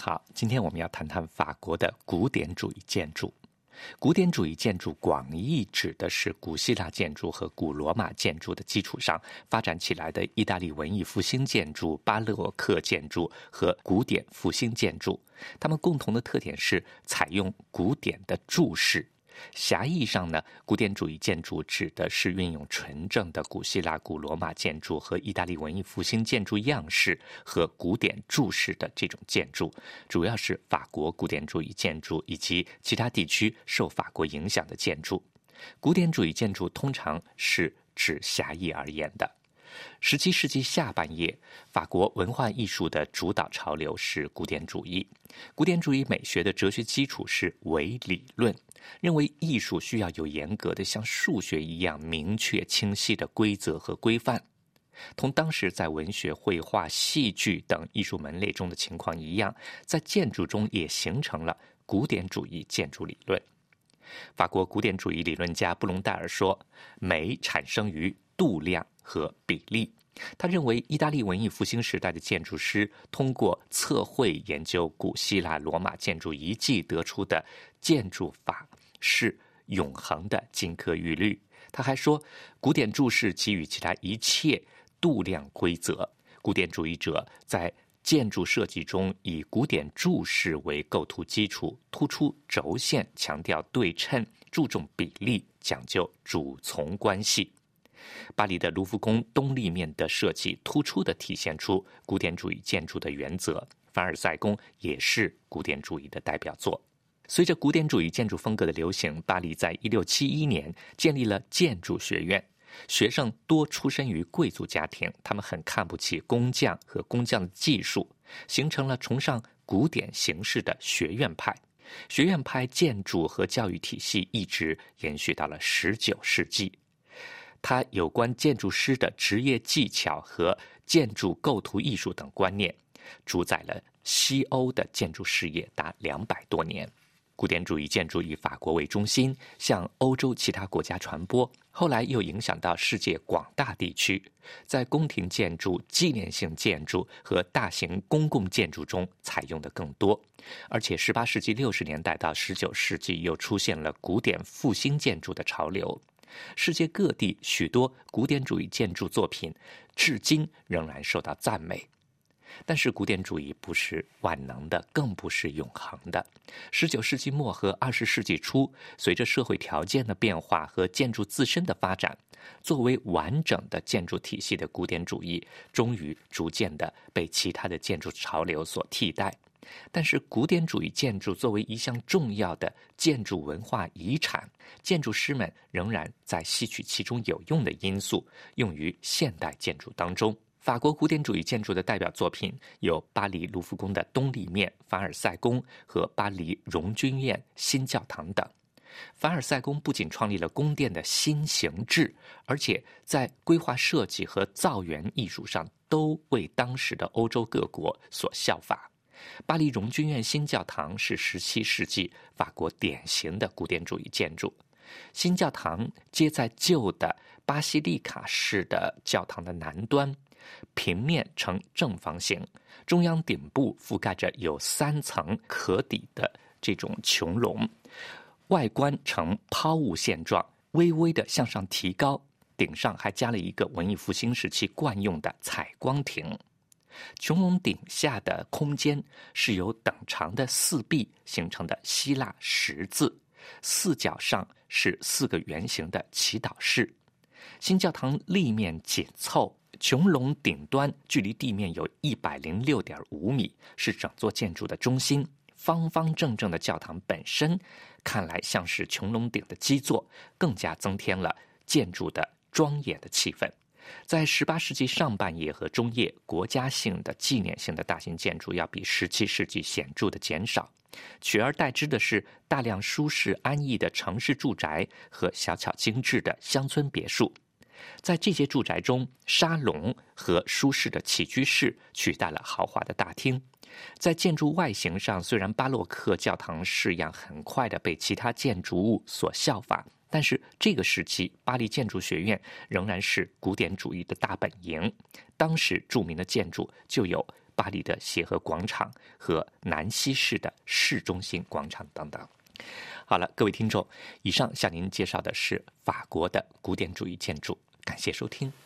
好，今天我们要谈谈法国的古典主义建筑。古典主义建筑广义指的是古希腊建筑和古罗马建筑的基础上发展起来的意大利文艺复兴建筑、巴洛克建筑和古典复兴建筑。它们共同的特点是采用古典的柱式。狭义上呢，古典主义建筑指的是运用纯正的古希腊、古罗马建筑和意大利文艺复兴建筑样式和古典柱式的这种建筑，主要是法国古典主义建筑以及其他地区受法国影响的建筑。古典主义建筑通常是指狭义而言的。17世纪下半叶，法国文化艺术的主导潮流是古典主义。古典主义美学的哲学基础是唯理论，认为艺术需要有严格的像数学一样明确清晰的规则和规范。同当时在文学、绘画、戏剧等艺术门类中的情况一样，在建筑中也形成了古典主义建筑理论。法国古典主义理论家布隆代尔说，美产生于度量和比例。他认为意大利文艺复兴时代的建筑师通过测绘研究古希腊罗马建筑遗迹得出的建筑法是永恒的金科玉律。他还说，古典柱式给予其他一切度量规则。古典主义者在建筑设计中以古典柱式为构图基础，突出轴线，强调对称，注重比例，讲究主从关系。巴黎的卢浮宫东立面的设计突出地体现出古典主义建筑的原则，凡尔赛宫也是古典主义的代表作。随着古典主义建筑风格的流行，巴黎在1671年建立了建筑学院，学生多出身于贵族家庭，他们很看不起工匠和工匠的技术，形成了崇尚古典形式的学院派。学院派建筑和教育体系一直延续到了19世纪。它有关建筑师的职业技巧和建筑构图艺术等观念，主宰了西欧的建筑事业达200多年。古典主义建筑以法国为中心，向欧洲其他国家传播，后来又影响到世界广大地区，在宫廷建筑、纪念性建筑和大型公共建筑中采用的更多。而且18世纪60年代到19世纪又出现了古典复兴建筑的潮流。世界各地许多古典主义建筑作品至今仍然受到赞美。但是古典主义不是万能的，更不是永恒的。19世纪末和20世纪初，随着社会条件的变化和建筑自身的发展，作为完整的建筑体系的古典主义终于逐渐地被其他的建筑潮流所替代。但是古典主义建筑作为一项重要的建筑文化遗产，建筑师们仍然在吸取其中有用的因素，用于现代建筑当中。法国古典主义建筑的代表作品有巴黎卢浮宫的东立面、凡尔赛宫和巴黎荣军院新教堂等。凡尔赛宫不仅创立了宫殿的新形制，而且在规划设计和造园艺术上都为当时的欧洲各国所效法。巴黎荣军院新教堂是17世纪法国典型的古典主义建筑。新教堂接在旧的巴西利卡式的教堂的南端，平面呈正方形，中央顶部覆盖着有3层可底的这种穹隆，外观呈抛物线状，微微的向上提高，顶上还加了一个文艺复兴时期惯用的采光亭。穹隆顶下的空间是由等长的4壁形成的希腊十字，四角上是4个圆形的祈祷室。新教堂立面紧凑，穹隆顶端距离地面有106.5米，是整座建筑的中心。方方正正的教堂本身看来像是穹隆顶的基座，更加增添了建筑的庄严的气氛。在18世纪上半叶和中叶，国家性的纪念性的大型建筑要比17世纪显著的减少，取而代之的是大量舒适安逸的城市住宅和小巧精致的乡村别墅。在这些住宅中，沙龙和舒适的起居室取代了豪华的大厅。在建筑外形上，虽然巴洛克教堂式样很快地被其他建筑物所效法，但是这个时期巴黎建筑学院仍然是古典主义的大本营。当时著名的建筑就有巴黎的协和广场和南西市的市中心广场等等。好了，各位听众，以上向您介绍的是法国的古典主义建筑，感谢收听。